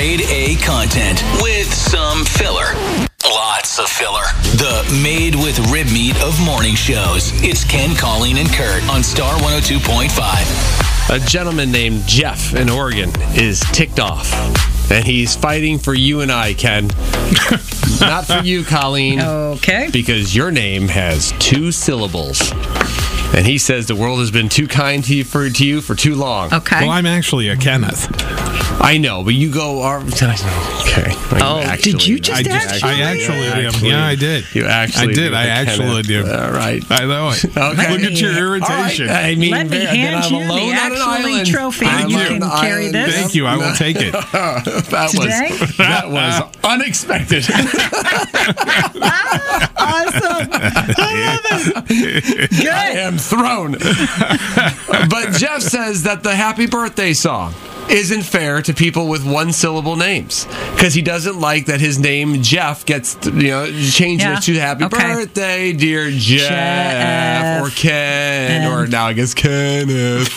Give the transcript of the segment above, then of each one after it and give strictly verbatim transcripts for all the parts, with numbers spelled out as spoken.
grade A content with some filler. Lots of filler. The Made with Rib Meat of morning shows. It's Ken, Colleen, and Kurt on Star one oh two point five. A gentleman named Jeff in Oregon is ticked off. And he's fighting for you and I, Ken. Not for you, Colleen. Okay. Because your name has two syllables. And he says the world has been too kind to you for, to you for too long. Okay. Well, I'm actually a Kenneth. I know, but you go... Our, okay. Oh, actually, did you just I, just, actually? I actually am. Actually, yeah, I did. You actually I did. do I actually Kenneth. do. All right. I know it. Okay. Look at your irritation. All right. I mean, Let me then hand I'm you alone the on an actually island. trophy. I'm You on can an carry island. this. Thank you. I will take it. that Today? was that was unexpected. Awesome. I love it. Good. I am thrown. But Jeff says that the Happy Birthday song isn't fair to people with one syllable names because he doesn't like that his name Jeff gets you know changed Yeah. to Happy Okay. Birthday, dear Jeff, Jeff. or Ken, And- or now I guess Kenneth.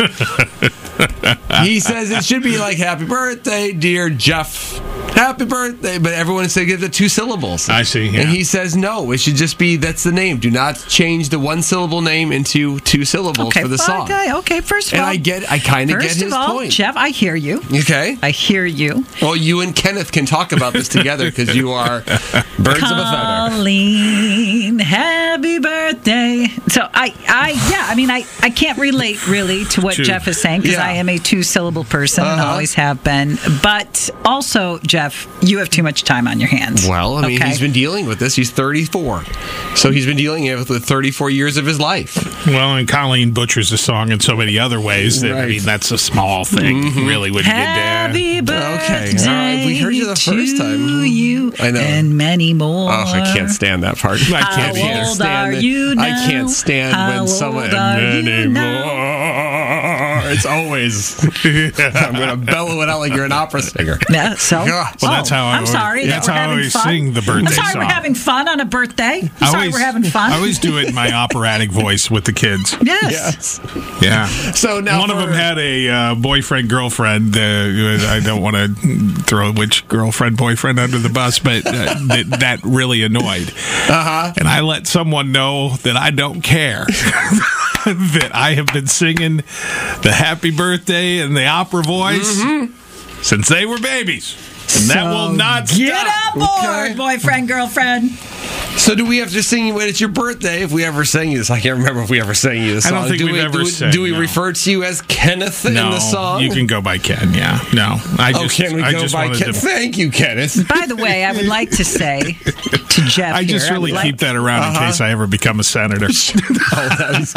He says it should be like Happy Birthday, dear Jeff. Happy birthday, but everyone says give it two syllables. I see, yeah. And he says no, it should just be that's the name. Do not change the one syllable name into two syllables Okay, for the song. okay, okay. First of And all, I get, I kind of get first his of all, point. Jeff, I hear you. Okay. I hear you. Well, you and Kenneth can talk about this together because you are birds of a feather. Colleen, happy birthday. So I, I, yeah, I mean, I, I can't relate really to what True. Jeff is saying because Yeah. I am a two-syllable person and Uh-huh. always have been. But also, Jeff, you have too much time on your hands. Well, I mean, Okay? he's been dealing with this. He's thirty-four. So he's been dealing with it with thirty-four years of his life. Well, and Colleen butchers the song in so many other ways that, I Right. mean, that's a small thing, really, when you get there. Happy birthday Okay, all right. We heard you the first time. to you I know. and many more. Oh, I can't stand that part. I How can't either. old stand are it. you I now? can't stand How when old someone are you anymore. It's always. I'm going to bellow it out like you're an opera singer. Yeah, so. God. Well, that's Oh, how I I'm always- sorry. that's that we're how I having always fun. sing the birthday I'm sorry song. we're having fun on a birthday. I'm I sorry always- we're having fun. I always do it in my operatic voice with the kids. yes. Yes. Yeah. So now One of for- them had a uh, boyfriend, girlfriend. Uh, I don't want to throw which girlfriend, boyfriend under the bus, but uh, that, that really annoyed. Uh-huh. And I let someone know that I don't care. That I have been singing the happy birthday and the opera voice since they were babies. And that will not Get stop. on board, Okay. boyfriend, girlfriend. So do we have to sing you when it's your birthday? If we ever sang you this, I can't remember if we ever sang you this I song. don't think do we've we, ever do we, sang, Do we no. refer to you as Kenneth in No, the song? you can go by Ken, yeah. No, I Oh, just, can we I go just by wanted Ken? to... Thank you, Kenneth. By the way, I would like to say to Jeff I just here, really would keep like- that around in case I ever become a senator. Oh, that was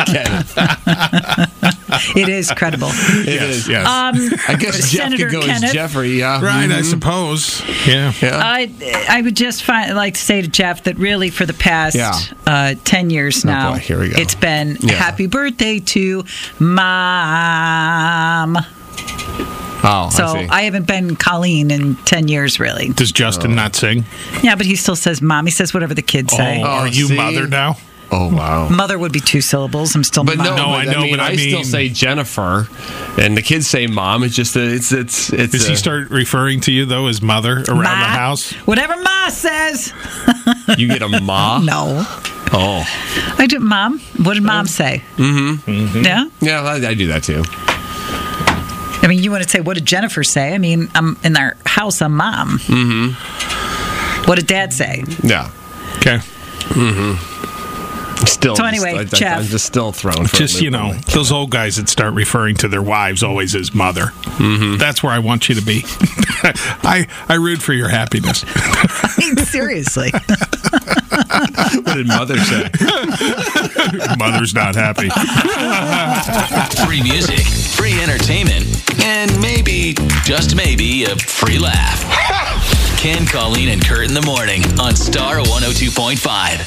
Kenneth. It is credible. It yes, is. yes. Um, I guess Jeff Senator could go Kenneth. as Jeffrey, yeah. right, I Mhm. suppose. Yeah. Yeah. I I would just find, like to say to Jeff that really for the past Yeah. uh, ten years Oh, now, boy, here we go. it's been Yeah. happy birthday to Mom. Oh, So I see. I haven't been Colleen in ten years, really. Does Justin not sing? Yeah, but he still says Mom. He says whatever the kids say. Oh, are you see? mother now? Oh, wow. Mother would be two syllables. I'm still But Mom. no, No, but I know, I mean, but I I still mean- say Jennifer, and the kids say Mom. It's just a, it's it's it's. Does a, he start referring to you, though, as mother around Ma. the house? Whatever Ma says. You get a ma. No. Oh, I do. Mom. What did Mom say? Mm-hmm. Yeah. yeah, I, I do that too. I mean, you want to say, what did Jennifer say? I mean, I'm in our house, I'm Mom. Mm-hmm. What did Dad say? Yeah. Okay. Still. So anyway, just, I, Jeff. I'm just still thrown. For a Just, loop you know, on that. those old guys that start referring to their wives always as mother. Mm-hmm. That's where I want you to be. I, I root for your happiness. I mean, seriously. What did Mother say? Mother's not happy. Free music, free entertainment, and maybe, just maybe, a free laugh. Ken, Colleen, and Kurt in the morning on Star one oh two point five.